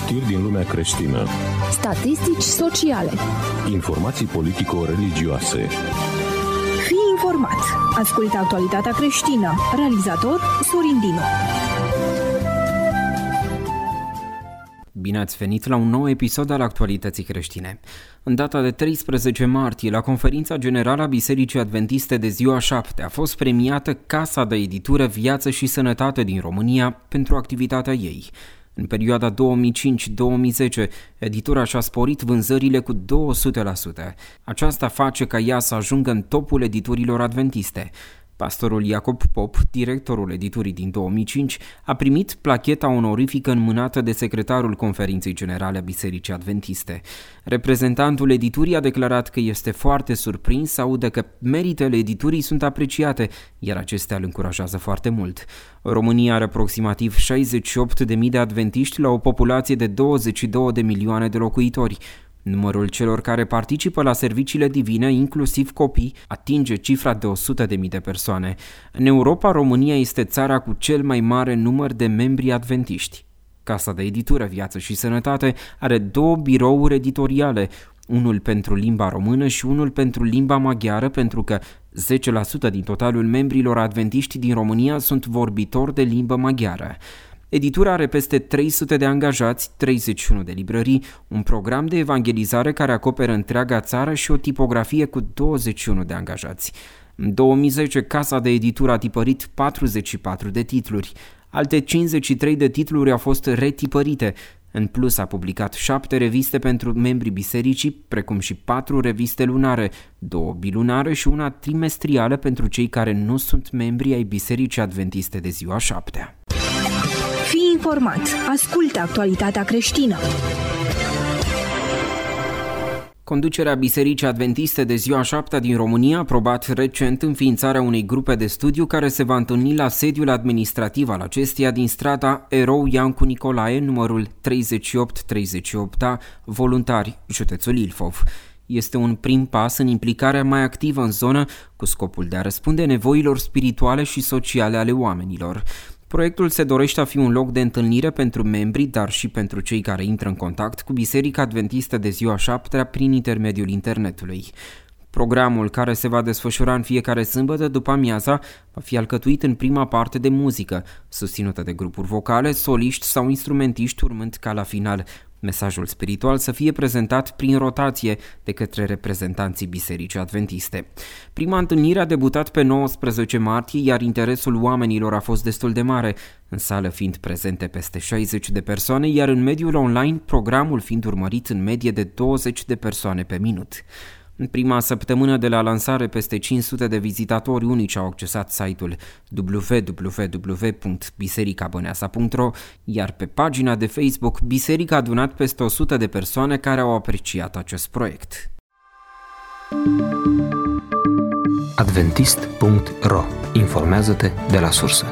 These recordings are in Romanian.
Știri din lumea creștină. Statistici sociale. Informații politico-religioase. Fii informat. Ascultă actualitatea creștină. Realizator Sorin Dinu. Bine ați venit la un nou episod al Actualității creștine. În data de 13 martie, la Conferința Generală a Bisericii Adventiste de ziua 7, a fost premiată Casa de Editură Viață și Sănătate din România pentru activitatea ei. În perioada 2005-2010, editura și-a sporit vânzările cu 200%. Aceasta face ca ea să ajungă în topul editurilor adventiste. Pastorul Iacob Pop, directorul editurii din 2005, a primit placheta onorifică înmânată de secretarul Conferinței Generale a Bisericii Adventiste. Reprezentantul editurii a declarat că este foarte surprins să audă că meritele editurii sunt apreciate, iar acestea îl încurajează foarte mult. România are aproximativ 68.000 de adventiști la o populație de 22 de milioane de locuitori. Numărul celor care participă la serviciile divine, inclusiv copii, atinge cifra de 100.000 de persoane. În Europa, România este țara cu cel mai mare număr de membri adventiști. Casa de Editură Viață și Sănătate are 2 birouri editoriale, unul pentru limba română și unul pentru limba maghiară, pentru că 10% din totalul membrilor adventiști din România sunt vorbitori de limbă maghiară. Editura are peste 300 de angajați, 31 de librării, un program de evangelizare care acoperă întreaga țară și o tipografie cu 21 de angajați. În 2010, Casa de Editură a tipărit 44 de titluri. Alte 53 de titluri au fost retipărite. În plus, a publicat 7 reviste pentru membrii bisericii, precum și 4 reviste lunare, 2 bilunare și una trimestrială pentru cei care nu sunt membri ai Bisericii Adventiste de ziua 7. Fii informat. Ascultă actualitatea creștină. Conducerea Bisericii Adventiste de ziua 7 din România a aprobat recent înființarea unei grupe de studiu care se va întâlni la sediul administrativ al acesteia din strada Erou Iancu Nicolae, numărul 3838A, Voluntari, județul Ilfov. Este un prim pas în implicarea mai activă în zonă cu scopul de a răspunde nevoilor spirituale și sociale ale oamenilor. Proiectul se dorește a fi un loc de întâlnire pentru membri, dar și pentru cei care intră în contact cu Biserica Adventistă de ziua 7 prin intermediul internetului. Programul, care se va desfășura în fiecare sâmbătă după amiaza, va fi alcătuit în prima parte de muzică, susținută de grupuri vocale, soliști sau instrumentiști, urmând ca la final mesajul spiritual să fie prezentat prin rotație de către reprezentanții Bisericii Adventiste. Prima întâlnire a debutat pe 19 martie, iar interesul oamenilor a fost destul de mare, în sală fiind prezente peste 60 de persoane, iar în mediul online programul fiind urmărit în medie de 20 de persoane pe minut. În prima săptămână de la lansare, peste 500 de vizitatori unici au accesat site-ul www.bisericabăneasa.ro, iar pe pagina de Facebook Biserica a adunat peste 100 de persoane care au apreciat acest proiect. Adventist.ro. Informează-te de la sursă.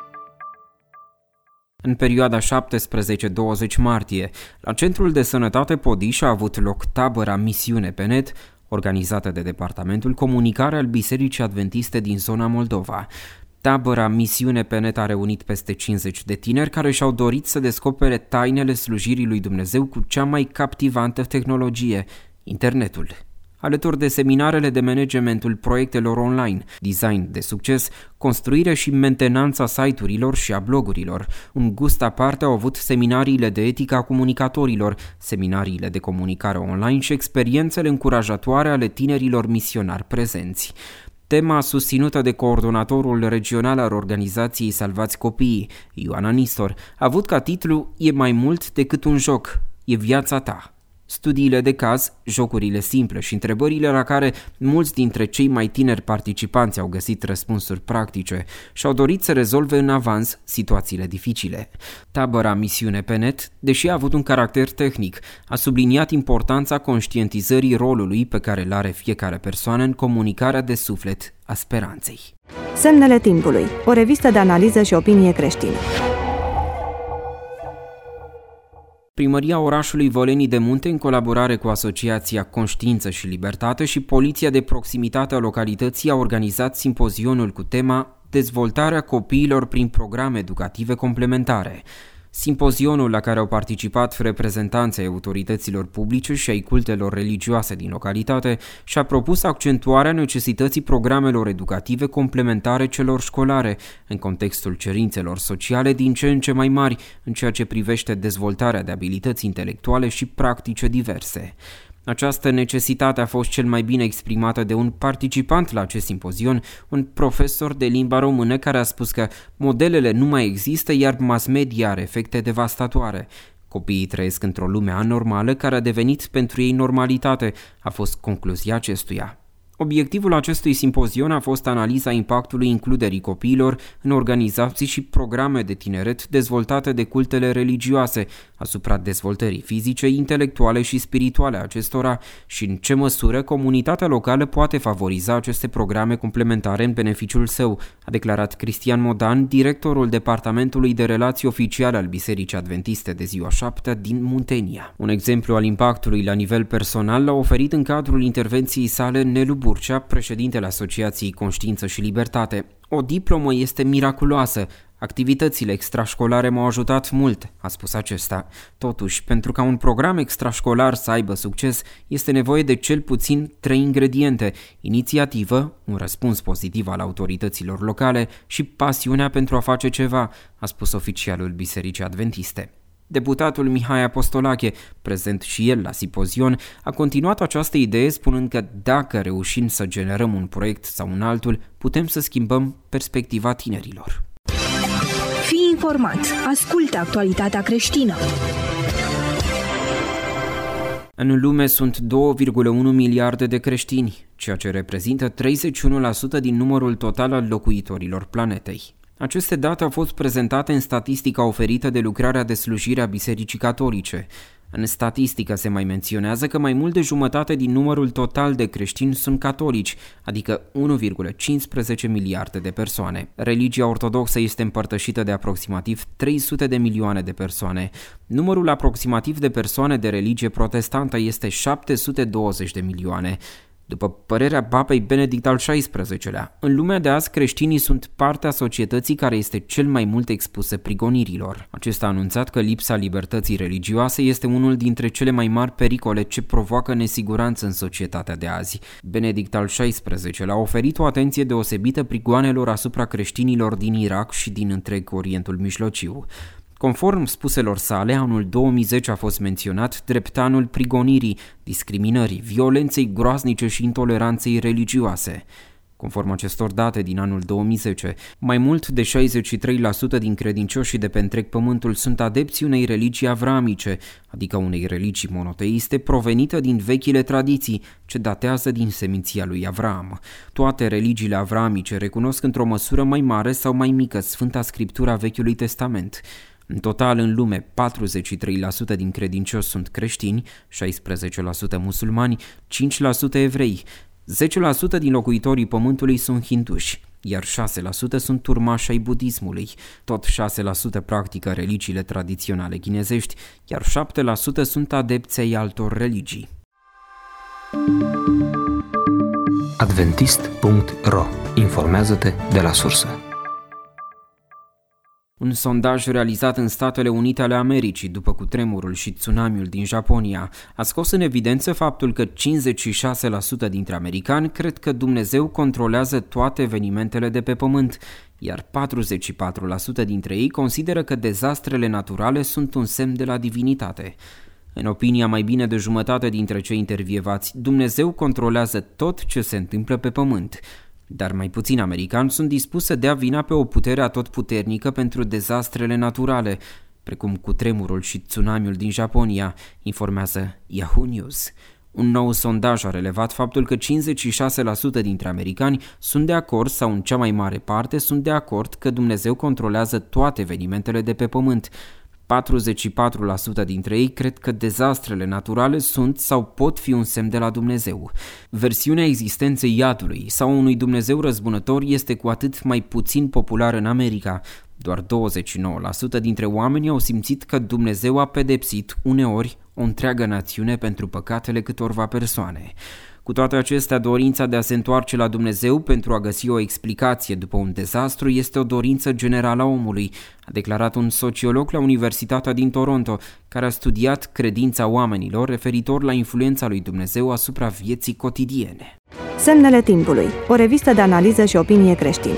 În perioada 17-20 martie, la Centrul de Sănătate Podiș a avut loc tabăra Misiune pe net, organizată de Departamentul Comunicare al Bisericii Adventiste din zona Moldova. Tabăra Misiune pe net a reunit peste 50 de tineri care și-au dorit să descopere tainele slujirii lui Dumnezeu cu cea mai captivantă tehnologie, internetul. Alături de seminarele de managementul proiectelor online, design de succes, construire și mentenanța site-urilor și a blogurilor. Un gust aparte au avut seminariile de etică a comunicatorilor, seminariile de comunicare online și experiențele încurajatoare ale tinerilor misionari prezenți. Tema susținută de coordonatorul regional al organizației Salvați Copiii, Ioana Nistor, a avut ca titlu "E mai mult decât un joc, e viața ta". Studiile de caz, jocurile simple și întrebările la care mulți dintre cei mai tineri participanți au găsit răspunsuri practice și au dorit să rezolve în avans situațiile dificile. Tabăra Misiune pe net, deși a avut un caracter tehnic, a subliniat importanța conștientizării rolului pe care îl are fiecare persoană în comunicarea de suflet a speranței. Semnele timpului, o revistă de analiză și opinie creștină. Primăria orașului Vălenii de Munte, în colaborare cu Asociația Conștiință și Libertate și Poliția de Proximitate a localității, a organizat simpozionul cu tema Dezvoltarea copiilor prin programe educative complementare. Simpozionul la care au participat reprezentanții autorităților publice și ai cultelor religioase din localitate și-a propus accentuarea necesității programelor educative complementare celor școlare, în contextul cerințelor sociale din ce în ce mai mari în ceea ce privește dezvoltarea de abilități intelectuale și practice diverse. Această necesitate a fost cel mai bine exprimată de un participant la acest simpozion, un profesor de limba română care a spus că modelele nu mai există, iar mass media are efecte devastatoare. Copiii trăiesc într-o lume anormală care a devenit pentru ei normalitate, a fost concluzia acestuia. Obiectivul acestui simpozion a fost analiza impactului includerii copiilor în organizații și programe de tineret dezvoltate de cultele religioase asupra dezvoltării fizice, intelectuale și spirituale a acestora și în ce măsură comunitatea locală poate favoriza aceste programe complementare în beneficiul său, a declarat Cristian Modan, directorul Departamentului de Relații Oficiale al Bisericii Adventiste de Ziua Șaptea din Muntenia. Un exemplu al impactului la nivel personal l-a oferit în cadrul intervenției sale Nelu Burcea, președintele Asociației Conștiință și Libertate. O diplomă este miraculoasă. Activitățile extrașcolare m-au ajutat mult, a spus acesta. Totuși, pentru ca un program extrașcolar să aibă succes, este nevoie de cel puțin 3 ingrediente: inițiativă, un răspuns pozitiv al autorităților locale și pasiunea pentru a face ceva, a spus oficialul Bisericii Adventiste. Deputatul Mihai Apostolache, prezent și el la simpozion, a continuat această idee spunând că dacă reușim să generăm un proiect sau un altul, putem să schimbăm perspectiva tinerilor. Fii informat. Ascultă actualitatea creștină. În lume sunt 2,1 miliarde de creștini, ceea ce reprezintă 31% din numărul total al locuitorilor planetei. Aceste date au fost prezentate în statistica oferită de lucrarea de slujire a Bisericii Catolice. În statistică se mai menționează că mai mult de jumătate din numărul total de creștini sunt catolici, adică 1,15 miliarde de persoane. Religia ortodoxă este împărtășită de aproximativ 300 de milioane de persoane. Numărul aproximativ de persoane de religie protestantă este 720 de milioane. După părerea Papei Benedict al XVI-lea, în lumea de azi creștinii sunt partea societății care este cel mai mult expusă prigonirilor. Acesta a anunțat că lipsa libertății religioase este unul dintre cele mai mari pericole ce provoacă nesiguranță în societatea de azi. Benedict al XVI-lea a oferit o atenție deosebită prigoanelor asupra creștinilor din Irak și din întreg Orientul Mijlociu. Conform spuselor sale, anul 2010 a fost menționat drept anul prigonirii, discriminării, violenței groaznice și intoleranței religioase. Conform acestor date din anul 2010, mai mult de 63% din credincioșii de pe întreg pământul sunt adepți unei religii avramice, adică unei religii monoteiste provenite din vechile tradiții, ce datează din seminția lui Avram. Toate religiile avramice recunosc într-o măsură mai mare sau mai mică Sfânta Scriptura Vechiului Testament. În total, în lume, 43% din credincioși sunt creștini, 16% musulmani, 5% evrei, 10% din locuitorii pământului sunt hinduși, iar 6% sunt urmași ai budismului. Tot 6% practică religiile tradiționale chinezești, iar 7% sunt adepți ai altor religii. Adventist.ro. Informează-te de la sursă. Un sondaj realizat în Statele Unite ale Americii după cutremurul și tsunamiul din Japonia a scos în evidență faptul că 56% dintre americani cred că Dumnezeu controlează toate evenimentele de pe pământ, iar 44% dintre ei consideră că dezastrele naturale sunt un semn de la divinitate. În opinia mai bine de jumătate dintre cei intervievați, Dumnezeu controlează tot ce se întâmplă pe pământ. Dar mai puțini americani sunt dispuși să dea vina pe o putere atotputernică pentru dezastrele naturale, precum cutremurul și tsunamiul din Japonia, informează Yahoo News. Un nou sondaj a relevat faptul că 56% dintre americani sunt de acord sau în cea mai mare parte sunt de acord că Dumnezeu controlează toate evenimentele de pe pământ. 44% dintre ei cred că dezastrele naturale sunt sau pot fi un semn de la Dumnezeu. Versiunea existenței iadului sau unui Dumnezeu răzbunător este cu atât mai puțin populară în America. Doar 29% dintre oameni au simțit că Dumnezeu a pedepsit uneori o întreagă națiune pentru păcatele câtorva persoane. Cu toate acestea, dorința de a se întoarce la Dumnezeu pentru a găsi o explicație după un dezastru este o dorință generală a omului, a declarat un sociolog la Universitatea din Toronto, care a studiat credința oamenilor referitor la influența lui Dumnezeu asupra vieții cotidiene. Semnele timpului, o revistă de analiză și opinie creștine.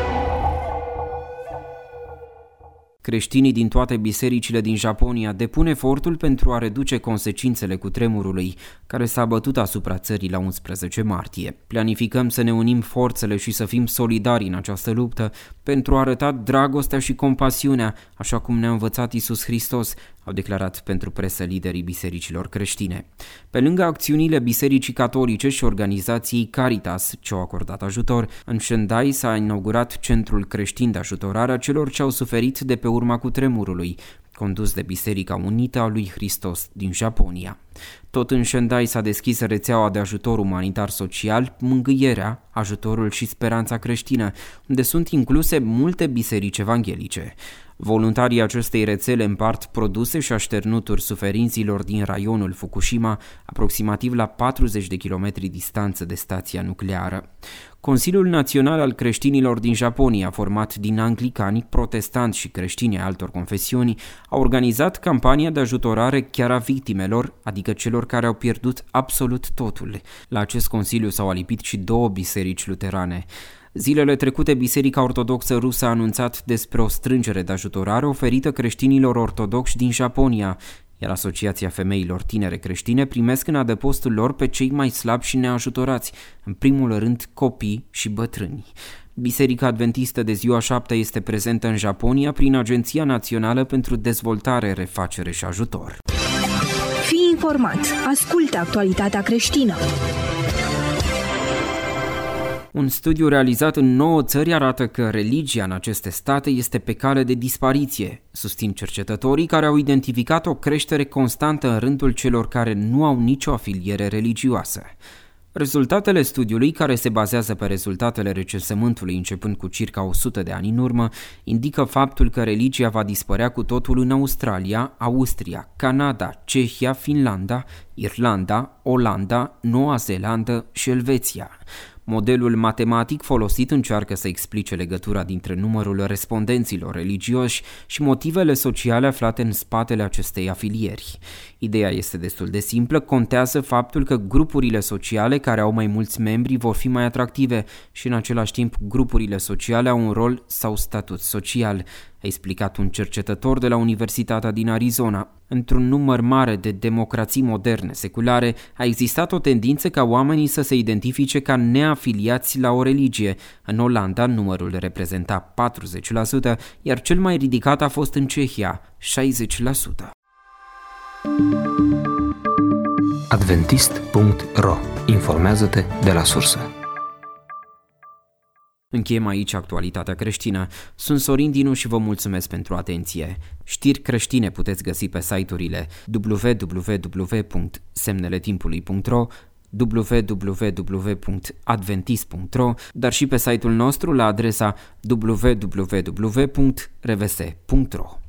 Creștinii din toate bisericile din Japonia depun efortul pentru a reduce consecințele cutremurului, care s-a bătut asupra țării la 11 martie. Planificăm să ne unim forțele și să fim solidari în această luptă pentru a arăta dragostea și compasiunea, așa cum ne-a învățat Iisus Hristos, au declarat pentru presă liderii bisericilor creștine. Pe lângă acțiunile Bisericii Catolice și organizației Caritas, ce au acordat ajutor, în Sendai s-a inaugurat Centrul Creștin de Ajutorare a celor ce au suferit de pe urma cutremurului, condus de Biserica Unită a lui Hristos din Japonia. Tot în Sendai s-a deschis rețeaua de ajutor umanitar social, Mângâierea, Ajutorul și Speranța Creștină, unde sunt incluse multe biserici evanghelice. Voluntarii acestei rețele împart produse și așternuturi suferinților din raionul Fukushima, aproximativ la 40 de kilometri distanță de stația nucleară. Consiliul Național al Creștinilor din Japonia, format din anglicani, protestanți și creștini ai altor confesiuni, a organizat campania de ajutorare chiar a victimelor, adică celor care au pierdut absolut totul. La acest consiliu s-au alipit și 2 biserici luterane. Zilele trecute, Biserica Ortodoxă Rusă a anunțat despre o strângere de ajutorare oferită creștinilor ortodoxi din Japonia, iar Asociația Femeilor Tinere Creștine primesc în adăpostul lor pe cei mai slabi și neajutorați, în primul rând copii și bătrâni. Biserica Adventistă de Ziua 7 este prezentă în Japonia prin Agenția Națională pentru Dezvoltare, Refacere și Ajutor. Fii informat, ascultă actualitatea creștină. Un studiu realizat în 9 țări arată că religia în aceste state este pe cale de dispariție, susțin cercetătorii care au identificat o creștere constantă în rândul celor care nu au nicio afiliere religioasă. Rezultatele studiului, care se bazează pe rezultatele recensământului începând cu circa 100 de ani în urmă, indică faptul că religia va dispărea cu totul în Australia, Austria, Canada, Cehia, Finlanda, Irlanda, Olanda, Noua Zeelandă și Elveția. Modelul matematic folosit încearcă să explice legătura dintre numărul respondenților religioși și motivele sociale aflate în spatele acestei afilieri. Ideea este destul de simplă, contează faptul că grupurile sociale care au mai mulți membri vor fi mai atractive și în același timp grupurile sociale au un rol sau statut social, a explicat un cercetător de la Universitatea din Arizona. Într-un număr mare de democrații moderne seculare a existat o tendință ca oamenii să se identifice ca neafiliați la o religie. În Olanda numărul reprezenta 40%, iar cel mai ridicat a fost în Cehia, 60%. Adventist.ro. Informează-te de la sursă. Încheiem aici actualitatea creștină. Sunt Sorin Dinu și vă mulțumesc pentru atenție. Știri creștine puteți găsi pe site-urile www.semneletimpului.ro, www.adventist.ro, dar și pe site-ul nostru la adresa www.revese.ro.